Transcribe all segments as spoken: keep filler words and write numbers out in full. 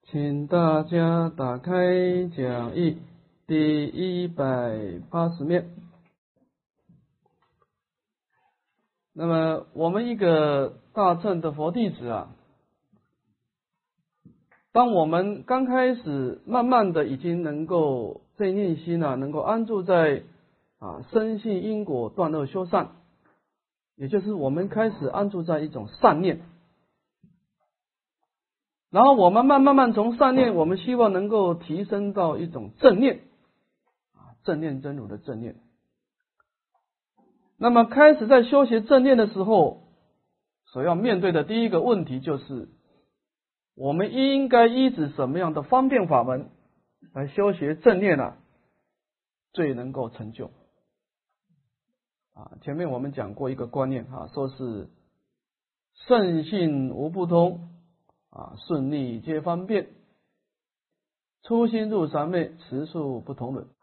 请大家打开讲义第一百八十面。那么我们一个大乘的佛弟子啊，当我们刚开始慢慢的已经能够这念心啊，能够安住在啊深信因果断恶修善，也就是我们开始安住在一种善念。然后我们慢慢慢从善念，我们希望能够提升到一种正念，啊，正念真如的正念。那么开始在修习正念的时候，所要面对的第一个问题就是，我们应该依止什么样的方便法门来修学正念啊，最能够成就。啊，前面我们讲过一个观念啊，说是圣性无不通。啊，顺利皆方便，初心入三昧，持数不同伦。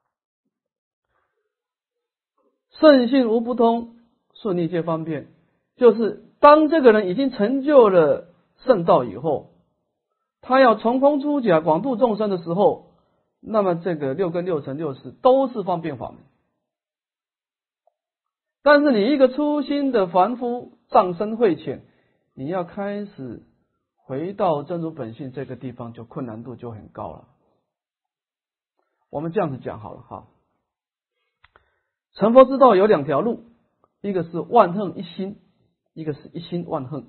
圣性无不通，顺利皆方便，就是当这个人已经成就了圣道以后，他要从空出假，广度众生的时候，那么这个六根六尘六识都是方便法门。但是你一个初心的凡夫，障深慧浅，你要开始回到真如本性这个地方，就困难度就很高了。我们这样子讲好了哈，成佛之道有两条路，一个是万恨一心，一个是一心万恨。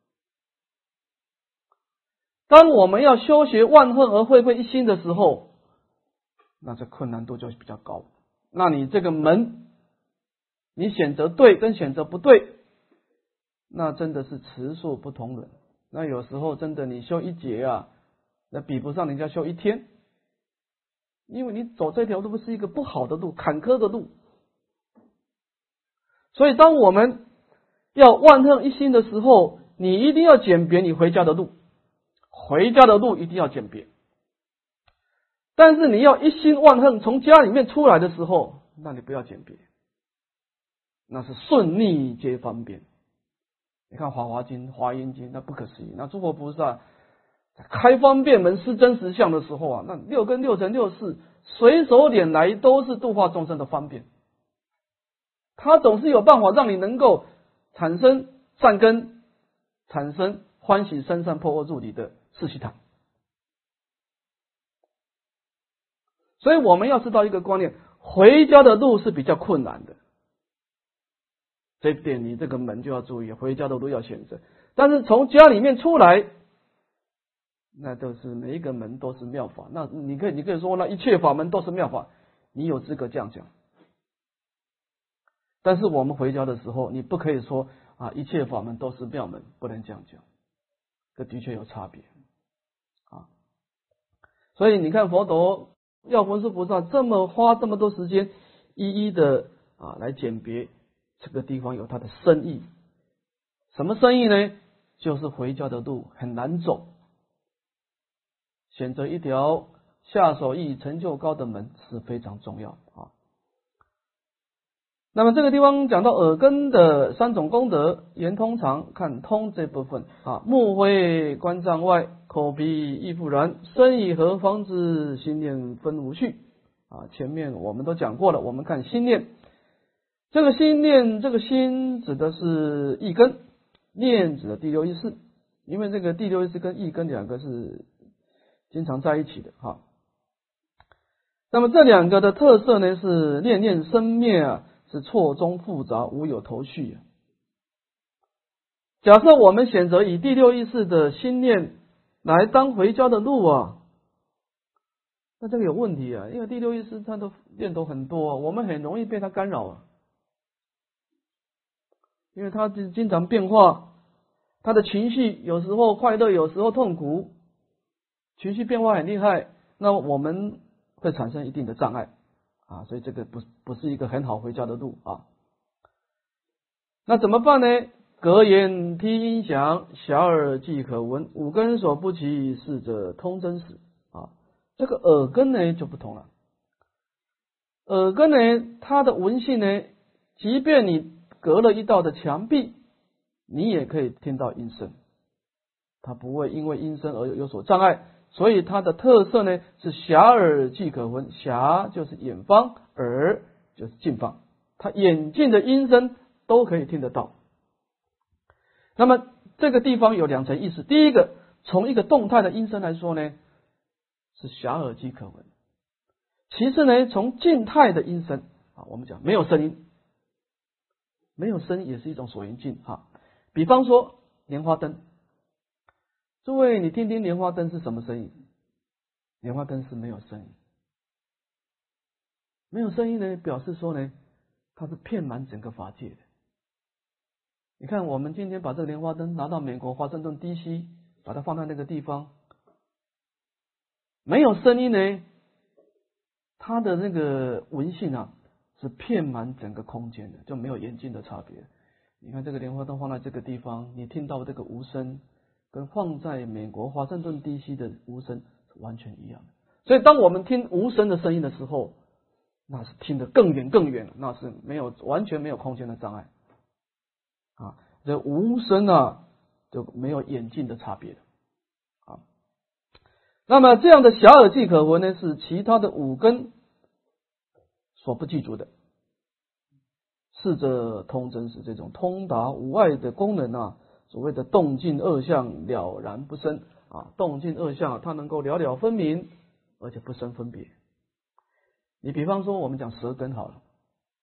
当我们要修学万恨而会会一心的时候，那这困难度就比较高。那你这个门，你选择对跟选择不对，那真的是持数不同伦。那有时候真的你修一节啊，那比不上人家修一天，因为你走这条路是一个不好的路，坎坷的路。所以当我们要万恨一心的时候，你一定要鉴别你回家的路，回家的路一定要鉴别。但是你要一心万恨从家里面出来的时候，那你不要鉴别，那是顺逆皆方便。你看《华华经》《华严经》，那不可思议。那诸佛菩萨开方便门示真实相的时候啊，那六根六尘六识随手拈来都是度化众生的方便。他总是有办法让你能够产生善根，产生欢喜生善破恶入理的四悉檀。所以我们要知道一个观念，回家的路是比较困难的。这一点你这个门就要注意，回家的路要选择。但是从家里面出来，那都是每一个门都是妙法。那你可以你可以说那一切法门都是妙法，你有资格这样讲。但是我们回家的时候，你不可以说啊一切法门都是妙门，不能这样讲，这的确有差别啊。所以你看佛陀药文殊菩萨这么花这么多时间，一一的啊来鉴别。这个地方有它的深意，什么深意呢？就是回家的路很难走，选择一条下手易成就高的门是非常重要啊。那么这个地方讲到耳根的三种功德，言通常看通这部分啊，目慧观障外，口鼻亦复然，身以何方知心念分无序啊。前面我们都讲过了，我们看心念。这个心念，这个心指的是意根，念指的第六意识，因为这个第六意识跟意根两个是经常在一起的哈。那么这两个的特色呢，是念念生灭啊，是错综复杂，无有头绪啊。假设我们选择以第六意识的心念来当回家的路啊，那这个有问题啊，因为第六意识它的念头很多啊，我们很容易被它干扰啊。因为他经常变化，他的情绪有时候快乐，有时候痛苦，情绪变化很厉害，那我们会产生一定的障碍啊，所以这个不不是一个很好回家的路啊。那怎么办呢？隔言听音响，小耳即可闻，五根所不齐，是者通真实啊。这个耳根呢就不同了，耳根呢它的闻性呢，即便你隔了一道的墙壁，你也可以听到音声，它不会因为音声而有所障碍。 所以它的特色呢是遐耳即可闻，遐就是远方，耳就是近方，它眼近的音声都可以听得到。那么这个地方有两层意思，第一个，从一个动态的音声来说呢，是遐耳即可闻；其次呢，从静态的音声啊，我们讲没有声音，没有声音也是一种所缘境哈。比方说莲花灯，诸位你听听莲花灯是什么声音？莲花灯是没有声音，没有声音呢，表示说呢，它是遍满整个法界的。你看，我们今天把这个莲花灯拿到美国华盛顿 D C， 把它放在那个地方，没有声音呢，它的那个闻性啊，是遍满整个空间的，就没有眼睛的差别。你看这个莲花灯放在这个地方，你听到这个无声，跟放在美国华盛顿 D C 的无声是完全一样的。所以当我们听无声的声音的时候，那是听得更远更远，那是没有完全没有空间的障碍啊。这无声啊，就没有眼镜的差别啊。那么这样的遐耳即可闻呢，是其他的五根所不具足的。是者通真实，这种通达无碍的功能啊，所谓的动静二相了然不生啊，动静二相它能够了了分明，而且不生分别。你比方说我们讲舌根好了，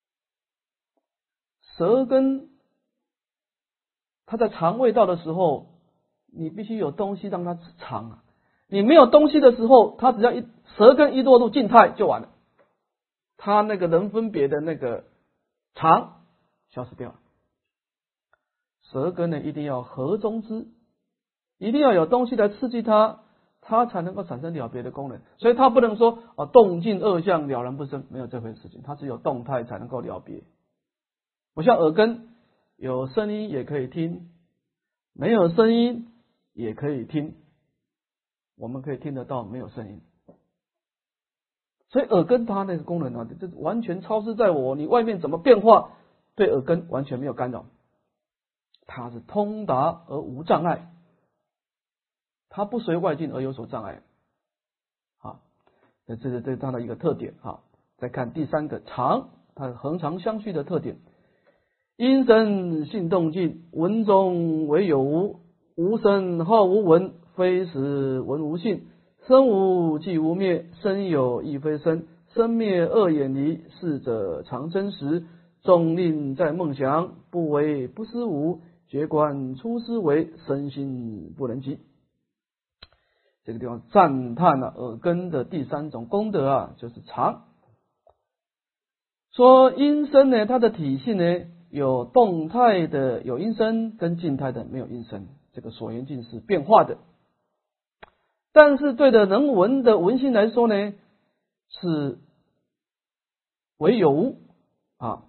舌根它在尝味道的时候，你必须有东西让它尝啊，你没有东西的时候，它只要一舌根一落入静态就完了，它那个能分别的那个常消失掉了。舌根呢一定要合中之，一定要有东西来刺激它，它才能够产生了别的功能。所以它不能说啊动静二相了然不生，没有这回事情，它只有动态才能够了别。不像耳根有声音也可以听，没有声音也可以听，我们可以听得到没有声音。所以耳根它那个功能啊，这完全超失在我，你外面怎么变化，对耳根完全没有干扰。它是通达而无障碍，它不随外境而有所障碍。好，这是这是它的一个特点。好，再看第三个常，它恒常相续的特点。音声性动静，闻中为有无，无声好无闻，非实闻无性。生无即无灭，生有亦非生，生灭二远离，是者常真实。众令在梦想，不为不思无，觉观出思维，身心不能及。这个地方赞叹了耳根的第三种功德啊，就是常。说音声呢，它的体性呢，有动态的有音声，跟静态的没有音声，这个所缘境是变化的。但是对的能闻的闻性来说呢，是为有无啊。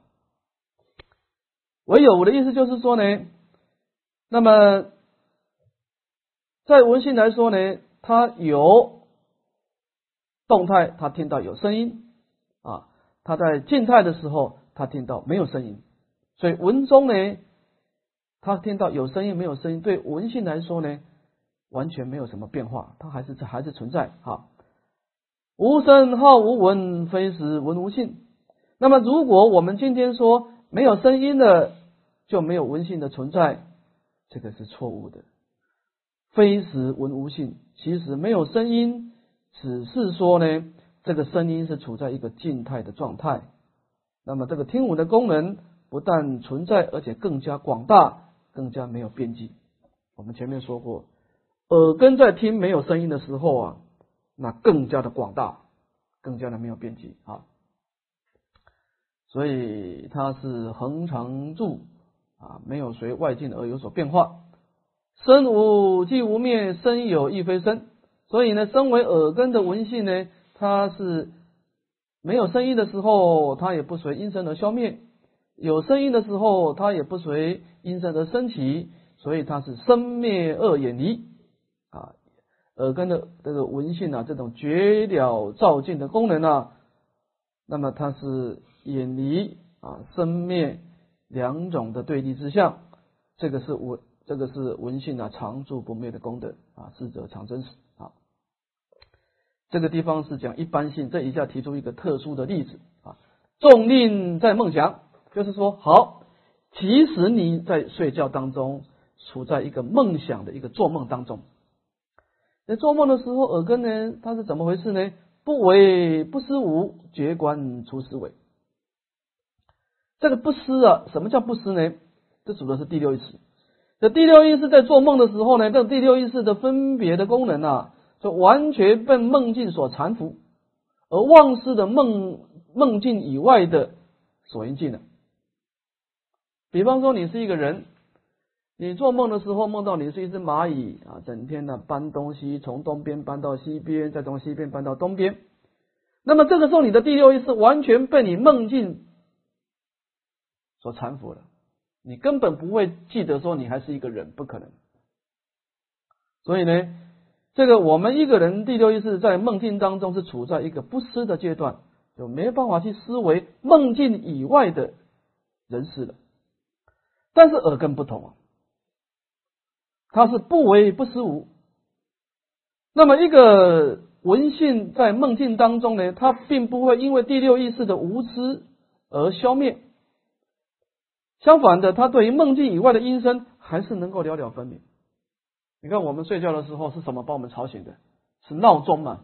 为有无的意思就是说呢，那么在闻性来说呢，它有动态，它听到有声音啊；它在静态的时候，它听到没有声音。所以闻中呢，它听到有声音没有声音，对闻性来说呢，完全没有什么变化，它还是还是存在哈。无声好无闻，非实闻无性。那么如果我们今天说没有声音的就没有闻性的存在，这个是错误的。非实闻无性，其实没有声音，只是说呢，这个声音是处在一个静态的状态。那么这个听闻的功能不但存在，而且更加广大，更加没有边际。我们前面说过，耳根在听没有声音的时候啊，那更加的广大，更加的没有边际啊。所以它是恒常住啊，没有随外境而有所变化。生无即无灭，生有亦非生。所以呢，身为耳根的闻性呢，它是没有声音的时候，它也不随音声而消灭；有声音的时候，它也不随音声而升起。所以它是生灭二远离啊。耳根的这个闻性啊，这种绝了照尽的功能啊，那么它是远离啊生灭两种的对立之相。这个是闻，这个是闻性啊常住不灭的功德啊，是者常真实啊。 这个地方是讲一般性，这一下提出一个特殊的例子啊。纵令在梦想，就是说，好，即使你在睡觉当中处在一个梦想的一个做梦当中，在做梦的时候，耳根呢，它是怎么回事呢？不为不思无，觉观出思维。这个不思啊，什么叫不思呢？这指的是第六意识。这第六意识在做梦的时候呢，这第六意识的分别的功能啊，就完全被梦境所缠缚，而忘失的梦梦境以外的所应境了。比方说，你是一个人，你做梦的时候梦到你是一只蚂蚁啊，整天呢搬东西，从东边搬到西边，再从西边搬到东边。那么这个时候，你的第六意识完全被你梦境所缠缚了，你根本不会记得说你还是一个人，不可能。所以呢，这个我们一个人第六意识在梦境当中是处在一个不思的阶段，就没办法去思维梦境以外的人事了。但是耳根不同啊，它是不为不思无。那么一个闻性在梦境当中呢，它并不会因为第六意识的无知而消灭，相反的，它对于梦境以外的音声还是能够了了分明。你看我们睡觉的时候是什么把我们吵醒的？是闹钟嘛。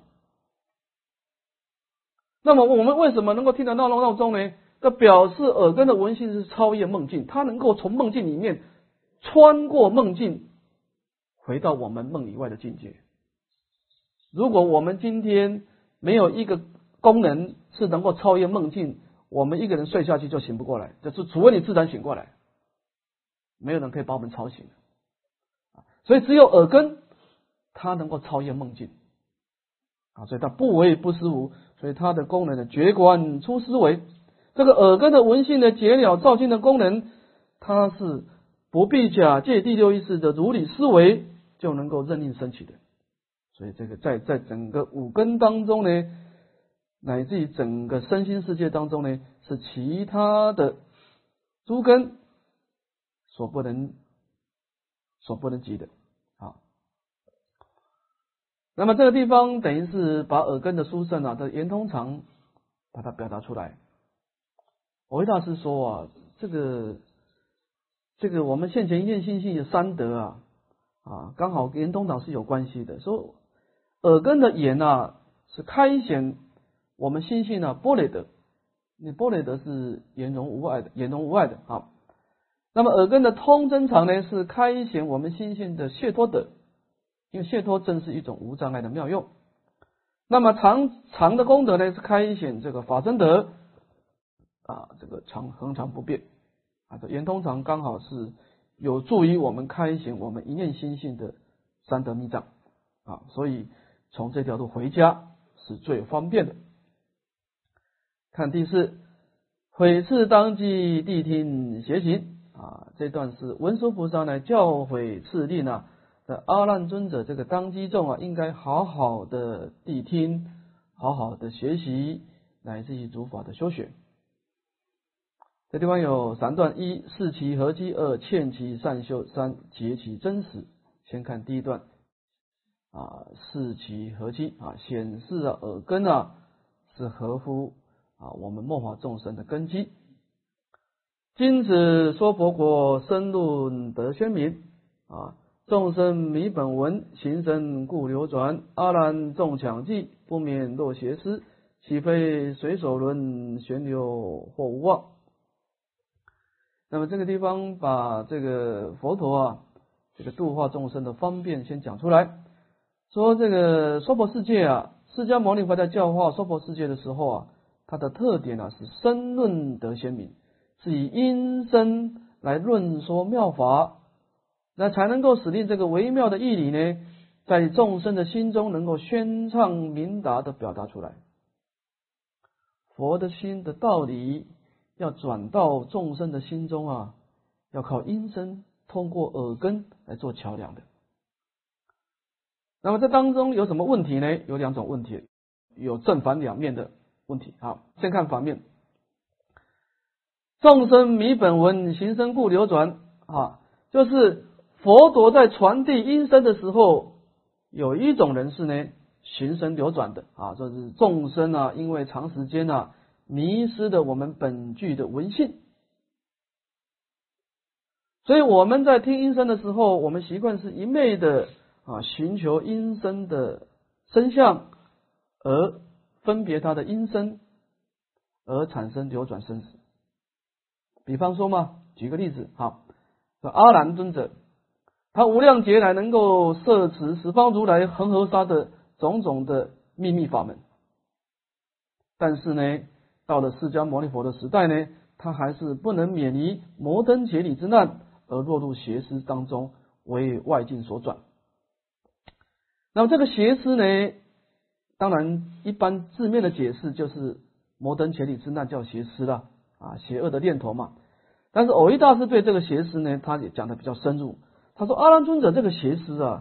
那么我们为什么能够听得到闹钟呢？这表示耳根的闻性是超越梦境，它能够从梦境里面穿过梦境，回到我们梦以外的境界。如果我们今天没有一个功能是能够超越梦境，我们一个人睡下去就醒不过来，就是除非你自然醒过来，没有人可以把我们吵醒。所以只有耳根它能够超越梦境啊，所以它不为不思无，所以它的功能的觉观出思维。这个耳根的闻性的解了照境的功能，它是不必假借第六意识的如理思维就能够任意升起的。所以这个在在整个五根当中呢，乃至于整个身心世界当中呢，是其他的诸根所不能所不能及的啊。那么这个地方等于是把耳根的殊胜啊的圆通常把它表达出来。蕅益大师说啊，这个这个我们现前一念心性有三德啊啊，刚好跟圆通常是有关系的。说耳根的眼啊是开显我们心性啊般若德，那般若德是圆融无碍的，圆融无碍的啊。那么耳根的通真常呢是开显我们心性的解脱德，因为解脱正是一种无障碍的妙用。那么常常的功德呢是开显这个法身德啊，这个常恒常不变啊，这圆通常刚好是有助于我们开显我们一念心性的三德密藏啊，所以从这条路回家是最方便的。看第四，毁次当机谛听邪行啊，这段是文殊菩萨呢教诲敕令啊的阿难尊者，这个当机众啊应该好好的谛听，好好的学习，乃至于诸法的修学。这地方有三段：一、视其合机；二、劝其善修；三、结其真实。先看第一段啊，视其合机啊，显示啊耳根啊是合乎啊我们末法众生的根基。今此说佛国深论得宣明啊，众生迷本文，行深故流转，阿难众强记，不免落邪思，岂非随手轮，旋流或无望。那么这个地方把这个佛陀啊这个度化众生的方便先讲出来，说这个娑婆世界啊，释迦牟尼佛在教化娑婆世界的时候啊，它的特点啊是深论得鲜明，是以因声来论说妙法，那才能够使令这个微妙的义理呢，在众生的心中能够宣畅明达的表达出来。佛的心的道理要转到众生的心中啊，要靠音声，通过耳根来做桥梁的。那么这当中有什么问题呢？有两种问题，有正反两面的问题。好，先看反面。众生迷本文，行深故流转啊，就是佛陀在传递音声的时候，有一种人士呢循生流转的啊，这是众生啊，因为长时间啊迷失了我们本具的闻性，所以我们在听音声的时候，我们习惯是一昧的啊寻求音声的声相，而分别它的音声，而产生流转生死。比方说嘛，举个例子，好，阿难尊者，他无量劫来能够摄持十方如来恒河沙的种种的秘密法门，但是呢，到了释迦牟尼佛的时代呢，他还是不能免于摩登伽理之难，而落入邪思当中，为外境所转。那么这个邪思呢，当然一般字面的解释就是摩登伽理之难叫邪思了啊，邪恶的念头嘛。但是藕益大师对这个邪思呢，他也讲的比较深入。他说阿难尊者这个邪思啊，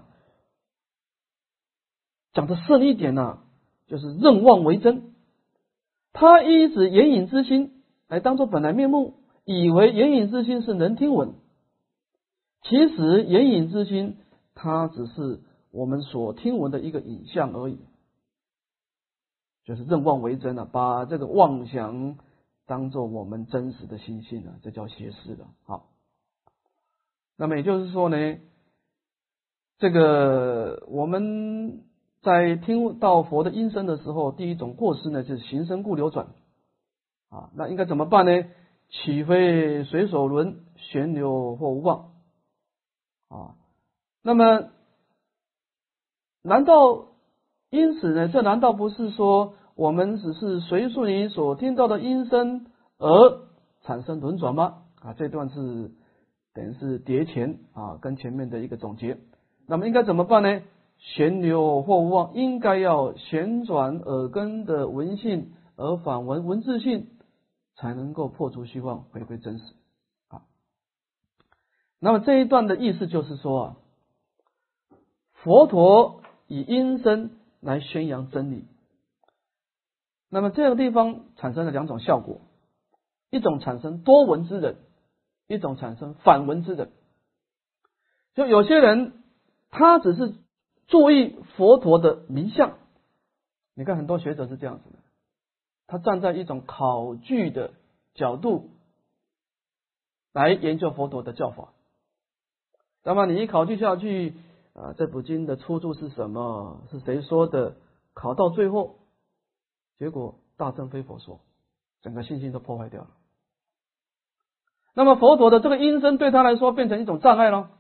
讲的深一点呢、啊，就是认妄为真。他依止眼影之心来当作本来面目，以为眼影之心是能听闻，其实眼影之心它只是我们所听闻的一个影像而已，就是认妄为真了、啊，把这个妄想当作我们真实的心性了，这叫邪思了。好，那么也就是说呢，这个我们在听到佛的音声的时候，第一种过失呢，就是行深故流转啊，那应该怎么办呢？岂非随手轮，旋流或无望啊？那么难道因此呢？这难道不是说我们只是随顺于所听到的音声而产生轮转吗？啊，这段是等于是叠前啊，跟前面的一个总结。那么应该怎么办呢？旋流或无望，应该要旋转耳根的闻性，而反闻文字性，才能够破除虚妄，回归真实啊。那么这一段的意思就是说啊，佛陀以音声来宣扬真理。那么这个地方产生了两种效果，一种产生多闻之人，一种产生反闻之人。就有些人他只是注意佛陀的名相，你看很多学者是这样子的，他站在一种考据的角度来研究佛陀的教法。那么你一考据下去啊，这部经的出处是什么？是谁说的？考到最后，结果大乘非佛说，整个信心都破坏掉了。那么佛陀的这个音声对他来说变成一种障碍了。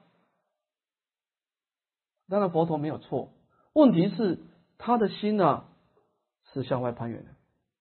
当然佛陀没有错，问题是他的心啊是向外攀援的，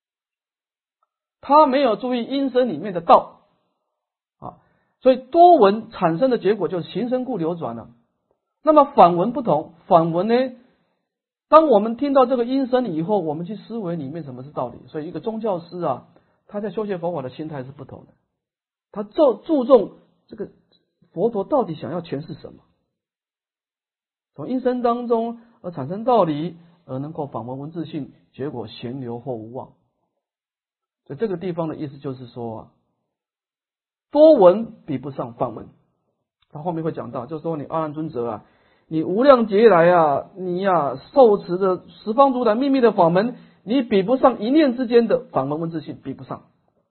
他没有注意音声里面的道啊，所以多闻产生的结果就是行深故流转了。那么反闻不同，反闻呢，当我们听到这个音声以后，我们去思维里面什么是道理。所以一个宗教师啊，他在修学佛法的心态是不同的，他注注重这个佛陀到底想要诠释什么，从音声当中而产生道理，而能够反闻文字性，结果旋流或无望。所以这个地方的意思就是说啊，多闻比不上反闻。他后面会讲到，就是说你阿难尊者啊，你无量劫来啊，你呀、啊、受持着十方如来秘密的法门，你比不上一念之间的反闻文字性，比不上，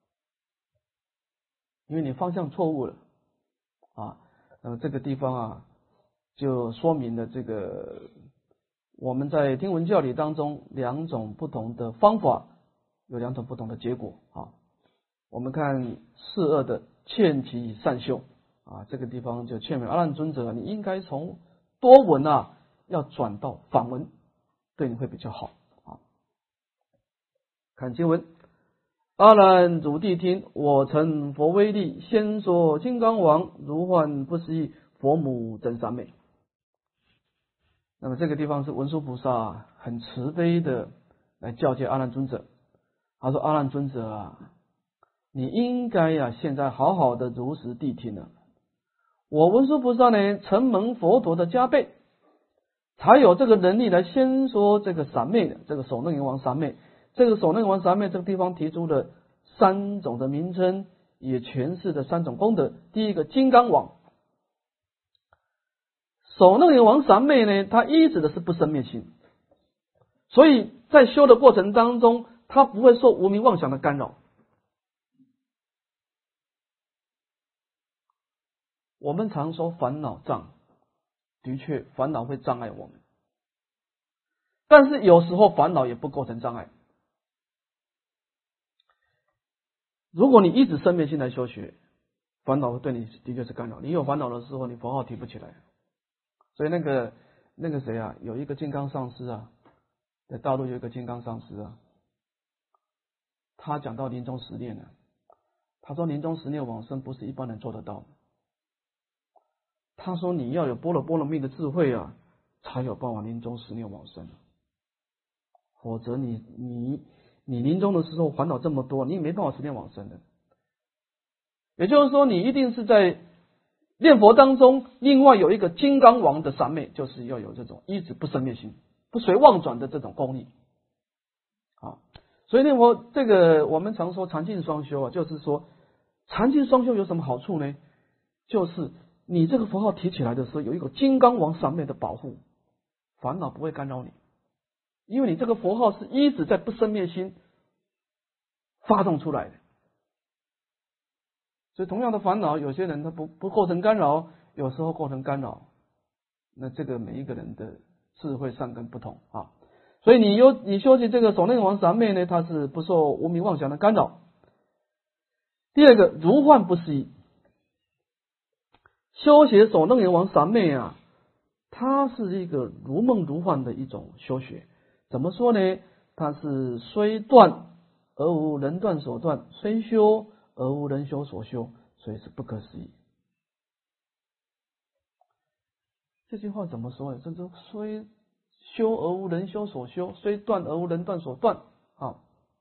因为你方向错误了啊。那么这个地方啊，就说明了这个我们在听闻教理当中两种不同的方法，有两种不同的结果啊。我们看四恶的劝其善修啊，这个地方就劝勉阿难尊者，你应该从多闻啊，要转到反闻，对你会比较好啊。看经文，阿难汝谛听，我承佛威力，先说金刚王，如幻不思议，佛母真三昧。那么这个地方是文殊菩萨很慈悲的来教诫阿难尊者，他说阿难尊者啊，你应该呀、啊，现在好好的如实谛听了。我文殊菩萨呢，承蒙佛陀的加被，才有这个能力来先说这个三昧的这个首楞严王三昧。这个首楞严王三昧这个地方提出了三种的名称，也诠释了三种功德。第一个金刚王，首楞严王三昧呢，它依止的是不生灭心， 所以在修的过程当中，他不会受无明妄想的干扰。我们常说烦恼障，的确烦恼会障碍我们，但是有时候烦恼也不构成障碍。如果你一直生灭心来修学，烦恼对你的确是干扰。你有烦恼的时候，你佛号提不起来。所以那个那个谁啊，有一个金刚上师啊，在大陆有一个金刚上师啊，他讲到临终十念呢，他说临终十念往生不是一般人做得到的。他说你要有般若波罗蜜的智慧啊，才有办法临终十念往生，否则你你你临终的时候烦恼这么多，你没办法十念往生的。也就是说，你一定是在念佛当中，另外有一个金刚王的三昧，就是要有这种一直不生灭心、不随妄转的这种功力啊。所以念佛这个我们常说禅净双修啊，就是说禅净双修有什么好处呢？就是你这个佛号提起来的时候，有一个金刚王三昧的保护，烦恼不会干扰你，因为你这个佛号是一直在不生灭心发动出来的。所以同样的烦恼，有些人他不不构成干扰，有时候构成干扰。那这个每一个人的智慧善根不同啊，所以你有你修习这个首内王三昧呢，它是不受无明妄想的干扰。第二个，如幻不思议，修学首楞严王三昧啊，它是一个如梦如幻的一种修学。怎么说呢？它是虽断而无人断所断，虽修而无人修所修，所以是不可思议。这句话怎么说呢？这就虽修而无人修所修，虽断而无人断所断啊。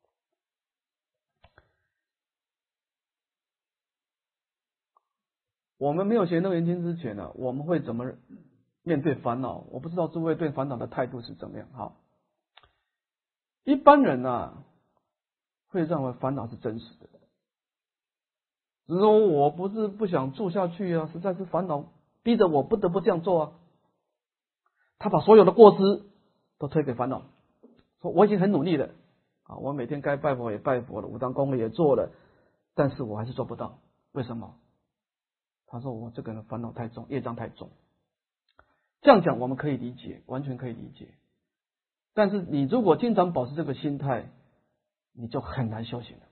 我们没有学楞严经之前呢、啊，我们会怎么面对烦恼？我不知道诸位对烦恼的态度是怎么样。哈，一般人啊会认为烦恼是真实的，只是说我不是不想住下去啊，实在是烦恼逼着我不得不这样做啊。他把所有的过失都推给烦恼，说我已经很努力了啊，我每天该拜佛也拜佛了，五当功也做了，但是我还是做不到，为什么？他说我这个人烦恼太重，业障太重。这样讲我们可以理解，完全可以理解。但是你如果经常保持这个心态，你就很难修行了，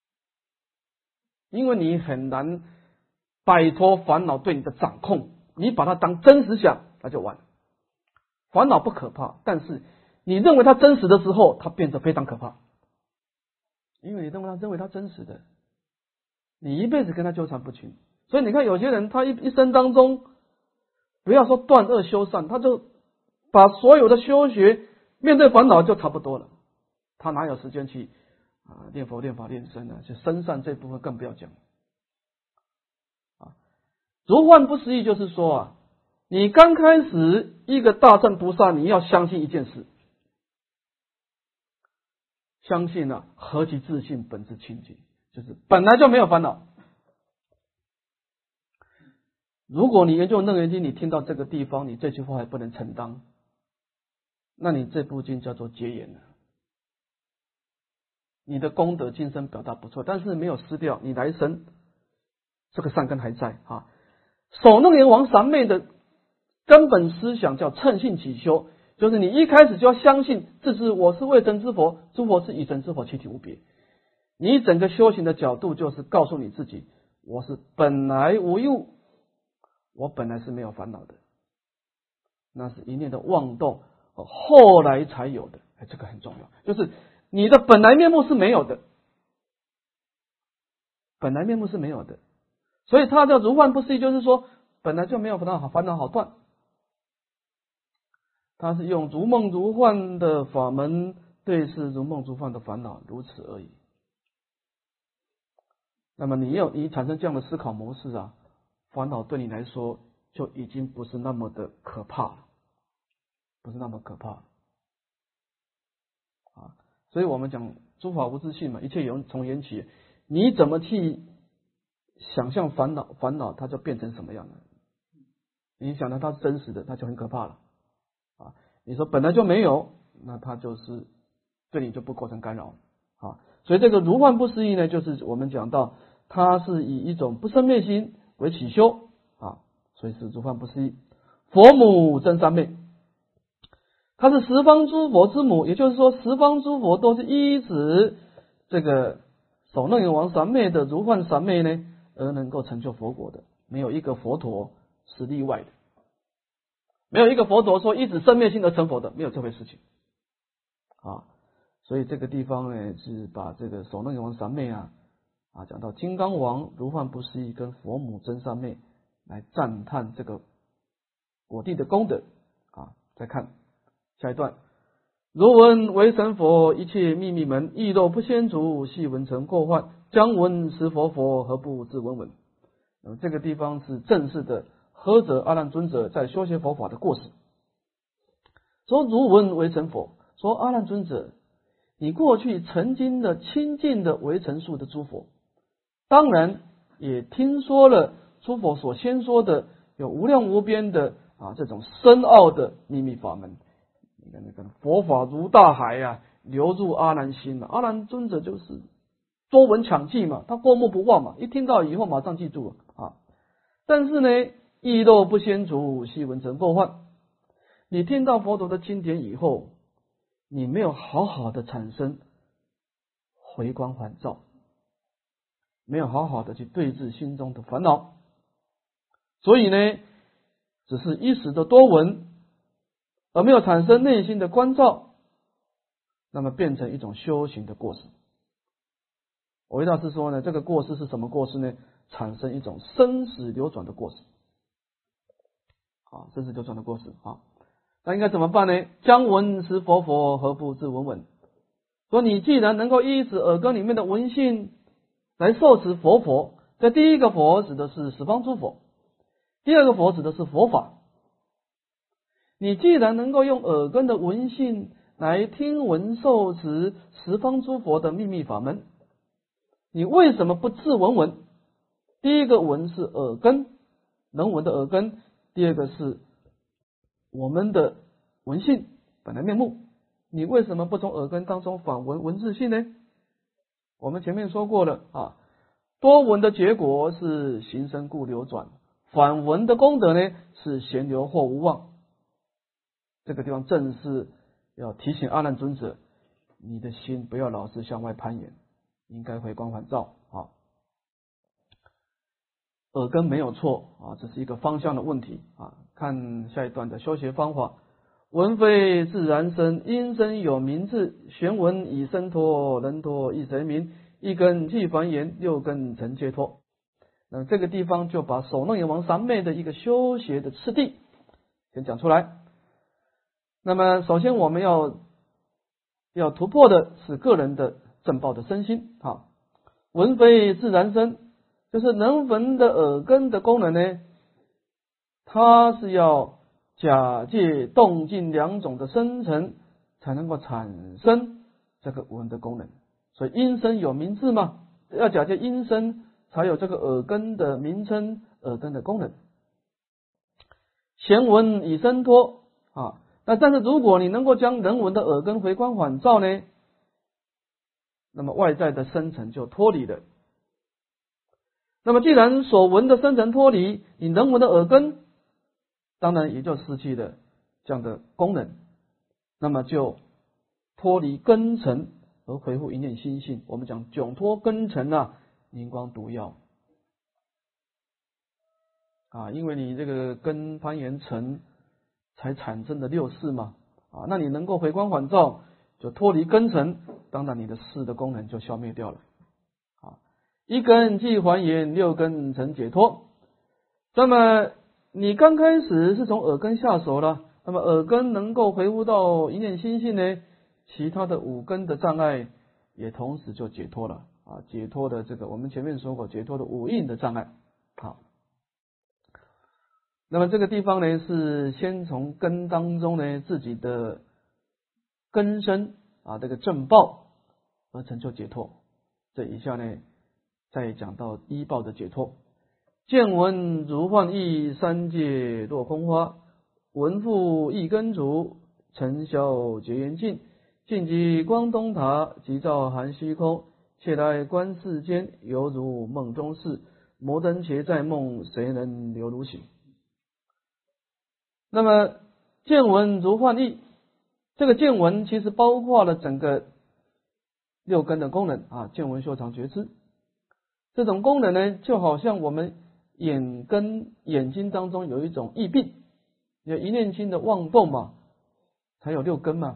因为你很难摆脱烦恼对你的掌控，你把它当真实想，那就完了。烦恼不可怕，但是你认为它真实的时候，它变得非常可怕，因为你认为它认为它真实的，你一辈子跟他纠缠不清。所以你看有些人他一一生当中，不要说断恶修善，他就把所有的修学面对烦恼就差不多了，他哪有时间去啊念佛念法练身呢？就身上这部分更不要讲啊。如幻不思议就是说啊，你刚开始一个大乘菩萨，你要相信一件事，相信啊何其自信本自清净，就是本来就没有烦恼。如果你研究楞严经，你听到这个地方，你这句话还不能承担，那你这部经叫做结言了。你的功德今生表达不错，但是没有失掉，你来生这个善根还在啊。首楞严王三昧的根本思想叫乘性起修，就是你一开始就要相信自是我是未成之佛，诸佛是已成之佛，其体无别。你整个修行的角度就是告诉你自己，我是本来无一物，我本来是没有烦恼的，那是一念的妄动，后来才有的。哎，这个很重要，就是你的本来面目是没有的，本来面目是没有的，所以它叫如幻不思议，就是说本来就没有烦恼好，烦恼好断。它是用如梦如幻的法门对视如梦如幻的烦恼，如此而已。那么你要你产生这样的思考模式啊，烦恼对你来说就已经不是那么的可怕了，不是那么可怕了啊。所以我们讲诸法无自性嘛，一切由从缘起。你怎么去想象烦恼，烦恼它就变成什么样的？你想到它是真实的，它就很可怕了啊。你说本来就没有， 那它就是对你就不构成干扰啊。所以这个如幻不思议呢，就是我们讲到它是以一种不生灭心为起修啊，所以是如幻不思议。佛母真三昧，它是十方诸佛之母，也就是说十方诸佛都是依止这个首楞严王三昧的如幻三昧呢而能够成就佛果的，没有一个佛陀是例外的，没有一个佛陀说依止生灭性而成佛的，没有这回事情啊。所以这个地方呢是把这个首楞严王三昧啊啊讲到金刚王如幻不思议跟佛母真三昧来赞叹这个果地的功德啊。再看下一段，如闻为神佛一切秘密门，亦若不先足，细闻成过患，将闻是佛佛，何不自闻闻？那么这个地方是正式的訶责阿难尊者在修学佛法的过失。说如闻为神佛，说阿难尊者，你过去曾经的亲近的为尘数的诸佛，当然也听说了诸佛所先说的有无量无边的啊这种深奥的秘密法门。你看那个佛法如大海啊，流入阿难心了。阿难尊者就是多闻强记嘛，他过目不忘嘛，一听到以后马上记住了啊。但是呢，亦若不先足，细闻成过患。你听到佛陀的经典以后，你没有好好的产生回光返照，没有好好的去对治心中的烦恼，所以呢，只是一时的多闻，而没有产生内心的关照，那么变成一种修行的过失。维大师说呢，这个过失是什么过失呢？产生一种生死流转的过失啊，生死流转的过失啊。那应该怎么办呢？将闻是佛佛，何不自闻闻？说你既然能够依止耳根里面的闻性来受持佛佛，这第一个佛指的是十方诸佛，第二个佛指的是佛法。你既然能够用耳根的闻性来听闻受持十方诸佛的秘密法门，你为什么不自闻闻？第一个闻是耳根，能闻的耳根；第二个是我们的闻性本来面目，你为什么不从耳根当中反闻闻自性呢？我们前面说过了啊，多闻的结果是行深故流转，反闻的功德呢是闲流或无望。这个地方正是要提醒阿难尊者，你的心不要老是向外攀岩，应该回光返照啊。耳根没有错啊，这是一个方向的问题啊。看下一段的修学方法，闻非自然生，因生有名字，玄闻以身脱，人脱亦谁名？一根即还原，六根成解脱。那么这个地方就把首楞严王三昧的一个修学的次第先讲出来。那么首先我们要要突破的是个人的正报的身心啊。闻非自然生，就是能闻的耳根的功能呢，它是要假借动静两种的生成才能够产生这个闻的功能。所以音声有名字嘛，要假借音声才有这个耳根的名称，耳根的功能。闲闻以身脱啊，那但是如果你能够将人闻的耳根回光返照呢，那么外在的生成就脱离了。那么既然所闻的生成脱离，你人闻的耳根当然也就失去了这样的功能，那么就脱离根尘而回复一念心性。我们讲窘脱根尘啊，灵光毒药啊，因为你这个根攀缘尘才产生的六识嘛啊，那你能够回光返照，就脱离根尘，当然你的识的功能就消灭掉了啊。一根即还原，六根成解脱。那么你刚开始是从耳根下手了，那么耳根能够回复到一念心性呢，其他的五根的障碍也同时就解脱了啊，解脱的这个我们前面说过，解脱的五蕴的障碍。好，那么这个地方呢是先从根当中呢自己的根身啊这个正报而成就解脱。这以下呢再讲到依报的解脱。见闻如幻意，三界落空花，闻复一根足， 尘嚣结缘尽，尽即光东塔，即照含虚空。切来观世间，犹如梦中事。摩登伽在梦，谁能留如醒？那么见闻如幻意，这个见闻其实包括了整个六根的功能啊，见闻嗅尝觉知。这种功能呢，就好像我们眼根眼睛当中有一种翳病，有一念心的妄动嘛，才有六根嘛。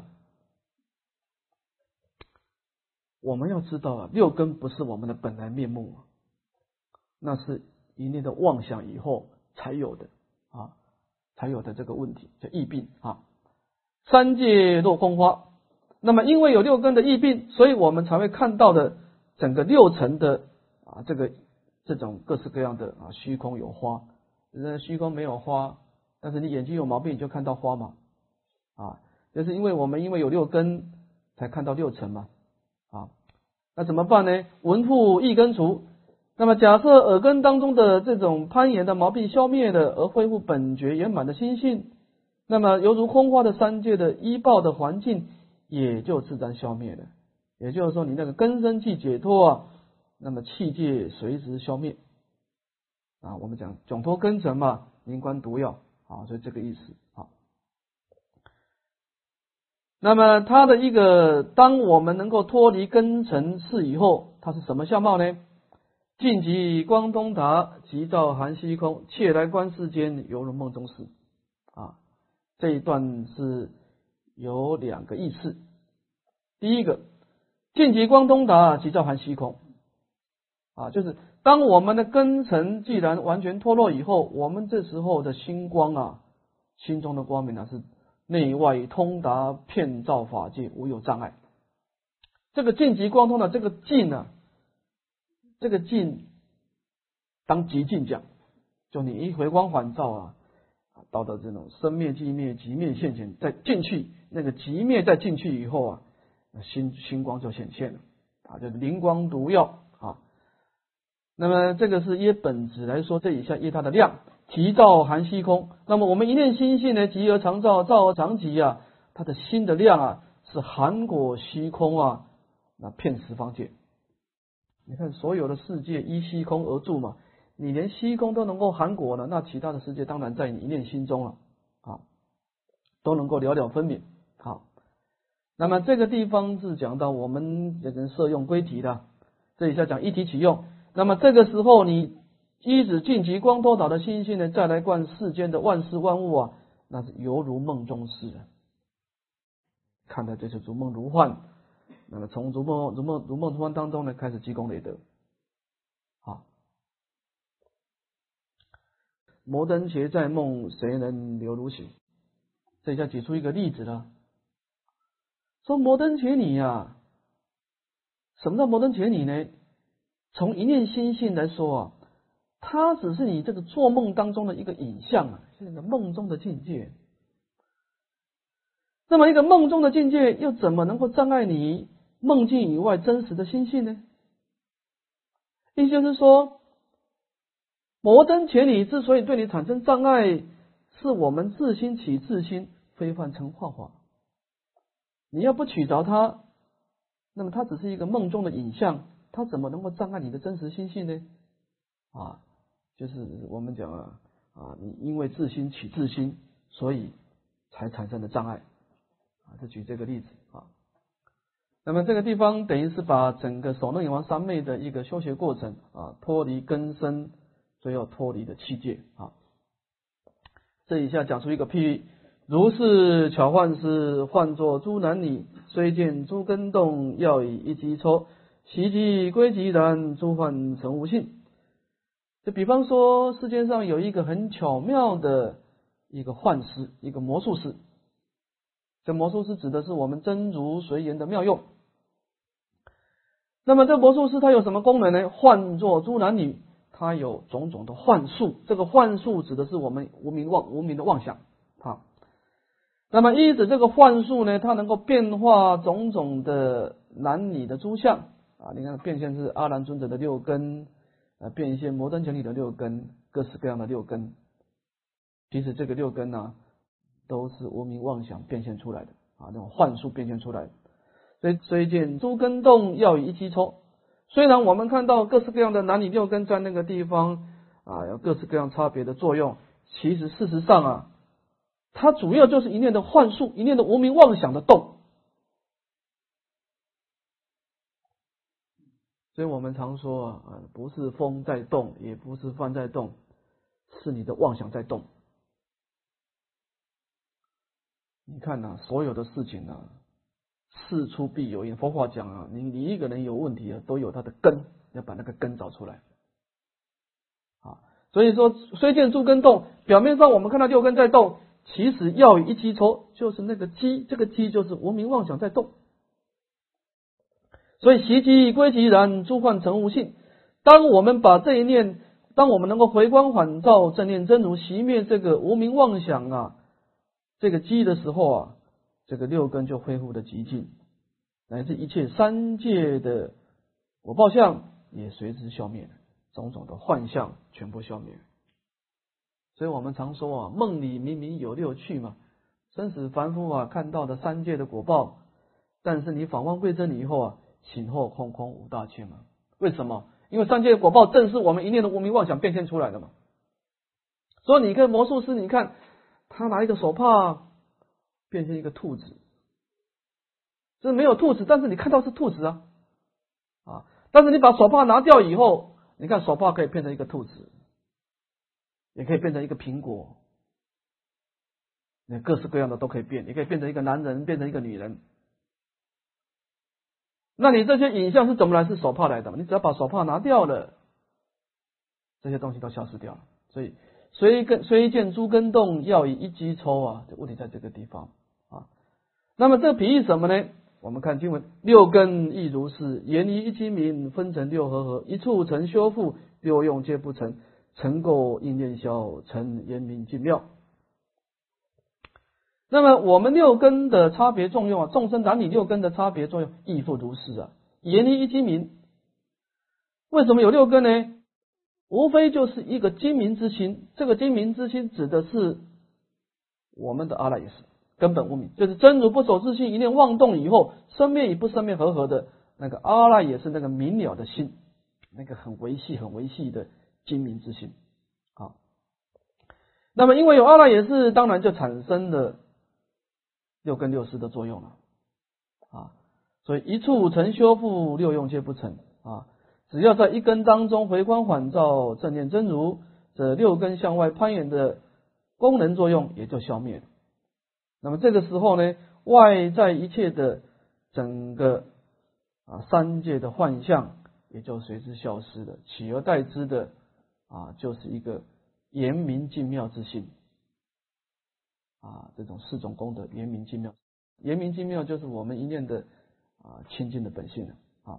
我们要知道啊，六根不是我们的本来面目啊，那是一念的妄想以后才有的啊，才有的这个问题叫翳病啊。三界若空花，那么因为有六根的翳病，所以我们才会看到的整个六尘的啊这个这种各式各样的啊虚空有花，那虚空没有花，但是你眼睛有毛病你就看到花嘛啊，就是因为我们因为有六根才看到六尘嘛啊，那怎么办呢？闻复一根除。那么假设耳根当中的这种攀岩的毛病消灭了，而恢复本觉圆满的心性，那么犹如空花的三界的依报的环境也就自然消灭了。也就是说，你那个根生气解脱啊，那么气界随之消灭啊。我们讲窘脱根尘嘛，宁观毒药啊，所以这个意思啊。那么它的一个，当我们能够脱离根尘事以后，它是什么相貌呢？尽即光东塔，即照含虚空，切来观世间，犹如梦中事啊。这一段是有两个意思。第一个，尽即光东塔，即照含虚空啊，就是当我们的根尘既然完全脱落以后，我们这时候的心光啊，心中的光明啊，是内外通达，遍照法界，无有障碍。这个尽即光通的这个尽呢、啊，这个尽当极尽讲，就你一回光返照啊，到的这种生灭寂灭极灭现前，再进去那个极灭再进去以后啊，心心光就显现了啊，就是灵光毒药啊。那么这个是耶本质来说，这以下耶它的量，即照含虚空。那么我们一念心性呢，极而常照，照而常极啊，它的心的量啊，是含果虚空啊，那遍十方界。你看所有的世界依虚空而住嘛，你连虚空都能够含果了，那其他的世界当然在你一念心中了啊，都能够了了分明。好，那么这个地方是讲到我们也能摄用归体的，这里下讲一体起用。那么这个时候你依止尽其光多岛的心性呢，再来观世间的万事万物啊，那是犹如梦中事啊，看的这是如梦如幻。那么从如梦如梦如梦如幻当中呢，开始积功累德。好，摩登伽在梦，谁能留如醒？这下举出一个例子了，说摩登伽你呀、啊，什么叫摩登伽你呢？从一念心性来说啊，它只是你这个做梦当中的一个影像啊，是一个梦中的境界。那么一个梦中的境界，又怎么能够障碍你梦境以外真实的心性呢？意思就是说，摩登伽你之所以对你产生障碍，是我们自心起自心，非幻成幻化。你要不取着它，那么它只是一个梦中的影像，它怎么能够障碍你的真实心性呢？啊，就是我们讲啊，啊，你因为自心起自心，所以才产生的障碍。啊，就举这个例子啊。那么这个地方等于是把整个首楞严王三昧的一个修学过程啊，脱离根身，最后脱离的七界啊。这一下讲出一个譬喻，如是巧幻师，唤作诸男女，虽见诸根动，要以一击抽，习即归即然，诸幻成无性。就比方说，世界上有一个很巧妙的一个幻师，一个魔术师。这魔术师指的是我们真如随缘的妙用。那么这魔术师他有什么功能呢？唤作诸男女，他有种种的幻术。这个幻术指的是我们无明妄无明的妄想啊。那么依止这个幻术呢，它能够变化种种的男女的诸相啊。你看变现是阿难尊者的六根，呃，变现摩登伽女的六根，各式各样的六根。其实这个六根呢、啊， 都是无明妄想变现出来的啊，那种幻术变现出来的。所以虽见诸根动，要以一机抽。虽然我们看到各式各样的男女六根在那个地方啊，有各式各样差别的作用，其实事实上啊，它主要就是一念的幻术，一念的无明妄想的动。所以我们常说啊，不是风在动，也不是幡在动，是你的妄想在动。你看呐、啊，所有的事情啊，事出必有因。佛法讲啊，你你一个人有问题啊，都有他的根，要把那个根找出来啊。所以说，虽见诸根动，表面上我们看到六根在动，其实要以一机抽，就是那个机，这个机就是无明妄想在动。所以习机归其然，诸幻成无性。当我们把这一念，当我们能够回光返照，正念真如，熄灭这个无明妄想啊，这个机的时候啊，这个六根就恢复的极尽，乃至一切三界的我报相也随之消灭了，种种的幻象全部消灭了。所以我们常说啊，梦里明明有六趣嘛，生死凡夫啊看到的三界的果报，但是你反望归真以后啊，醒后空空无大千嘛。为什么？因为三界的果报正是我们一念的无明妄想变现出来的嘛。所以你看魔术师，你看他拿一个手帕变成一个兔子，这没有兔子，但是你看到是兔子啊啊！但是你把手帕拿掉以后，你看手帕可以变成一个兔子，也可以变成一个苹果，那各式各样的都可以变，也可以变成一个男人，变成一个女人。那你这些影像是怎么来？是手帕来的嘛？你只要把手帕拿掉了，这些东西都消失掉了。所以虽根虽见诸根动，要以一机抽啊，这问题在这个地方啊。那么这个比喻什么呢？我们看经文，六根亦如是，言于一机明，分成六合合，一处成修复，六用皆不成，成垢应念消，成言明尽妙。那么我们六根的差别作用啊，众生男女六根的差别作用亦复如是啊。言于一机明，为什么有六根呢？无非就是一个精明之心，这个精明之心指的是我们的阿赖耶识，根本无明，就是真如不守自性，一念妄动以后，生灭与不生灭合合的那个阿赖耶识，那个明了的心，那个很维系、很维系的精明之心啊。那么因为有阿赖耶识，当然就产生了六根六识的作用了啊。所以一处成修复，六用皆不成啊。只要在一根当中回光返照，正念真如，这六根向外攀援的功能作用也就消灭了。那么这个时候呢，外在一切的整个啊三界的幻象也就随之消失了，取而代之的啊就是一个严明净妙之性啊，这种四种功德严明净妙，严明净妙就是我们一念的啊清净的本性了啊。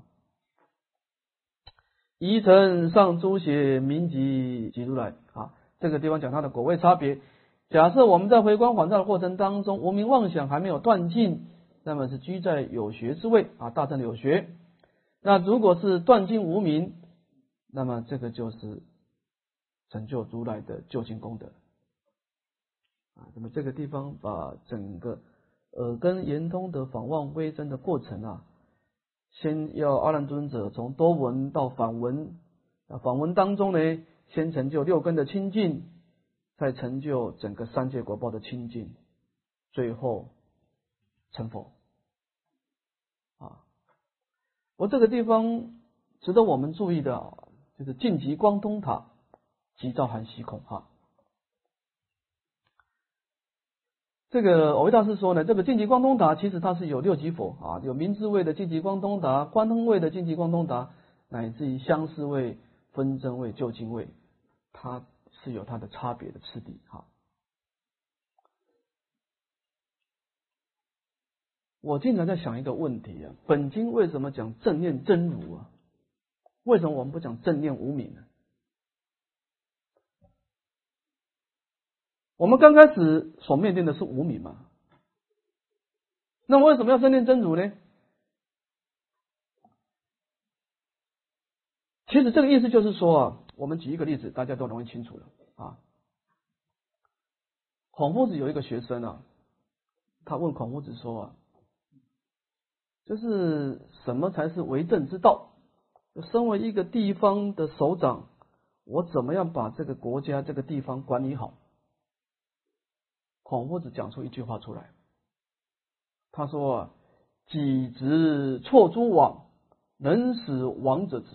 一尘上诸邪明即即如来啊，这个地方讲它的果位差别。假设我们在回光返照的过程当中，无明妄想还没有断尽，那么是居在有学之位啊，大乘的有学。那如果是断尽无明，那么这个就是成就如来的究竟功德啊。那么这个地方把整个耳根圆通的反望微真的过程啊，先要阿难尊者从多闻到反闻，啊，反闻当中呢，先成就六根的清净，再成就整个三界果报的清净，最后成佛啊。我这个地方值得我们注意的啊，就是净极光通塔，即照含虚空哈。这个藕益大师说呢，这个净极光通达其实它是有六级佛啊，有明智位的净极光通达，观通位的净极光通达，乃至于相似位、分真位、究竟位，它是有它的差别的次第哈。我经常在想一个问题啊，本经为什么讲正念真如啊？为什么我们不讲正念无明呢？我们刚开始所面对的是无明嘛，那么为什么要正念真如呢？其实这个意思就是说啊，我们举一个例子，大家都容易清楚了啊。 孔夫子有一个学生啊，他问孔夫子说啊，就是什么才是为政之道？身为一个地方的首长，我怎么样把这个国家这个地方管理好？孔夫子讲出一句话出来，他说啊，己直错诸枉，能使枉者直。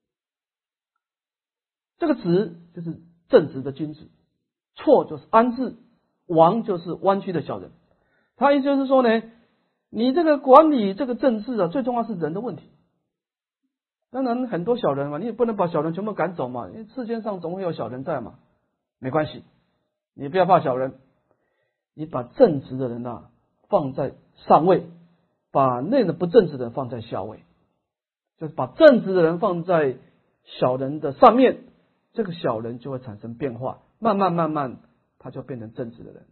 这个直就是正直的君子，错就是安置，枉就是弯曲的小人。他意思就是说呢，你这个管理这个政治啊，最重要是人的问题。当然很多小人嘛，你也不能把小人全部赶走嘛，因为世间上总会有小人在嘛，没关系，你不要怕小人，你把正直的人啊放在上位，把那个不正直的人放在下位，就是把正直的人放在小人的上面，这个小人就会产生变化，慢慢慢慢他就变成正直的人。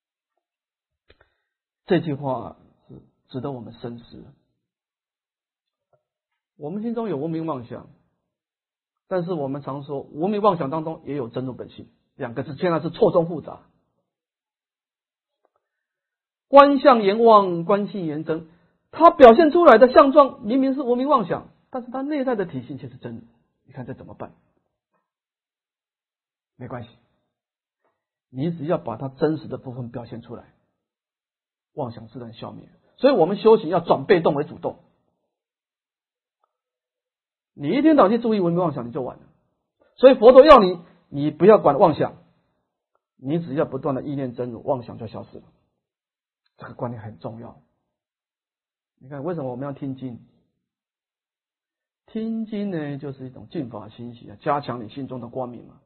这句话是值得我们深思。我们心中有无名妄想，但是我们常说无名妄想当中也有真如本性，两个字现在是错综复杂。观相言妄，观性言真，它表现出来的相状明明是无名妄想，但是它内在的体性却是真如。你看这怎么办？没关系，你只要把它真实的部分表现出来，妄想自然消灭。所以我们修行要转被动为主动。你一天到晚去注意无名妄想，你就完了。所以佛陀要你，你不要管妄想，你只要不断的意念真如，妄想就消失了。这个观念很重要。你看为什么我们要听经？听经呢，就是一种净法心喜啊，加强你心中的光明嘛。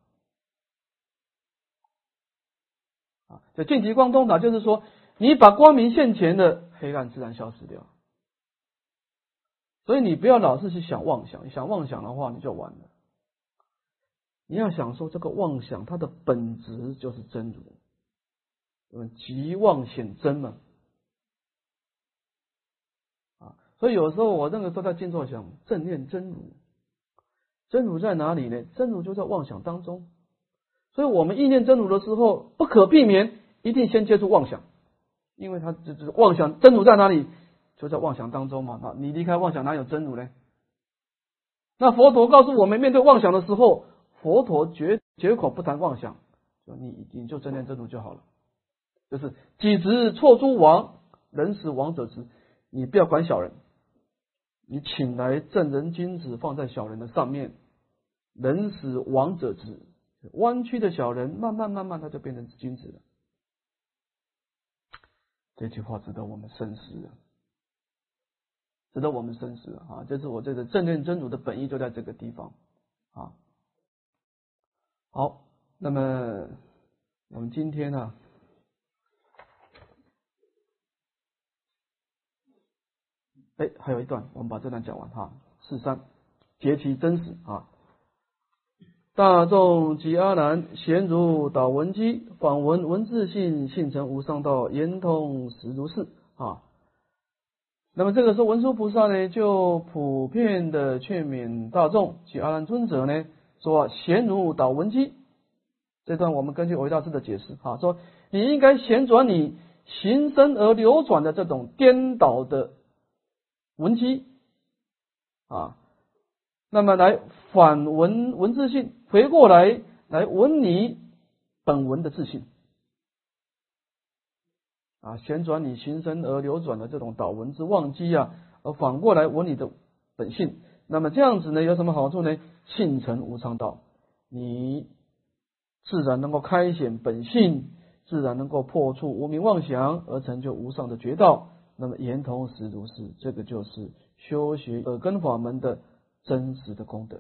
啊，这净极光通达就是说，你把光明现前的黑暗自然消失掉。所以你不要老是去想妄想，你想妄想的话你就完了。你要想说这个妄想它的本质就是真如，即妄显真嘛。啊，所以有时候我那个时候在静坐想正念真如，真如在哪里呢？真如就在妄想当中。所以我们意念真如的时候，不可避免一定先接触妄想，因为它就是妄想，真如在哪里？就在妄想当中嘛。啊，你离开妄想哪有真如呢？那佛陀告诉我们，面对妄想的时候，佛陀绝绝口不谈妄想，你你就正念真如就好了。就是己直错诸枉，能使枉者直。你不要管小人，你请来正人君子放在小人的上面，能使枉者直。弯曲的小人，慢慢慢慢他就变成君子了。这句话值得我们深思了。值得我们深思啊！这是我这个正念真如的本意，就在这个地方啊。好，那么我们今天呢，哎，还有一段，我们把这段讲完哈。四三，结其真实啊。大众及阿难，贤如导闻机，访闻闻自性，性成无上道，言通实如是啊。那么这个时候文殊菩萨呢，就普遍的劝勉大众及阿难尊者呢，说贤如导闻机。这段我们根据维大师的解释啊，说你应该旋转你形生而流转的这种颠倒的闻机啊，那么来反闻闻自性，回过来来闻你本闻的自性。啊，旋转你形生而流转的这种导闻之妄机啊，而反过来闻你的本性。那么这样子呢，有什么好处呢？性成无上道，你自然能够开显本性，自然能够破除无明妄想，而成就无上的觉道。那么言通实如是，这个就是修学耳根法门的真实的功德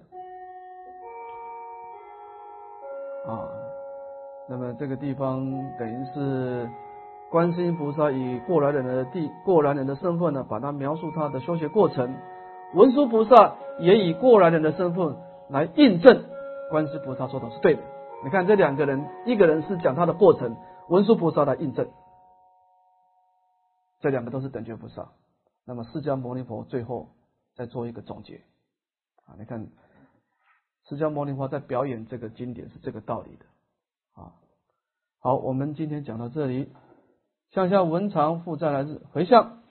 啊。那么这个地方等于是观世音菩萨以过来人的地过来人的身份呢，把他描述他的修学过程。文殊菩萨也以过来人的身份来印证观世音菩萨说的是对的。你看这两个人，一个人是讲他的过程，文殊菩萨来印证，这两个都是等觉菩萨。那么释迦牟尼佛最后再做一个总结啊，你看释迦牟尼佛在表演这个经典是这个道理的啊。 好，我们今天讲到这里。向下文长复再来日，回向。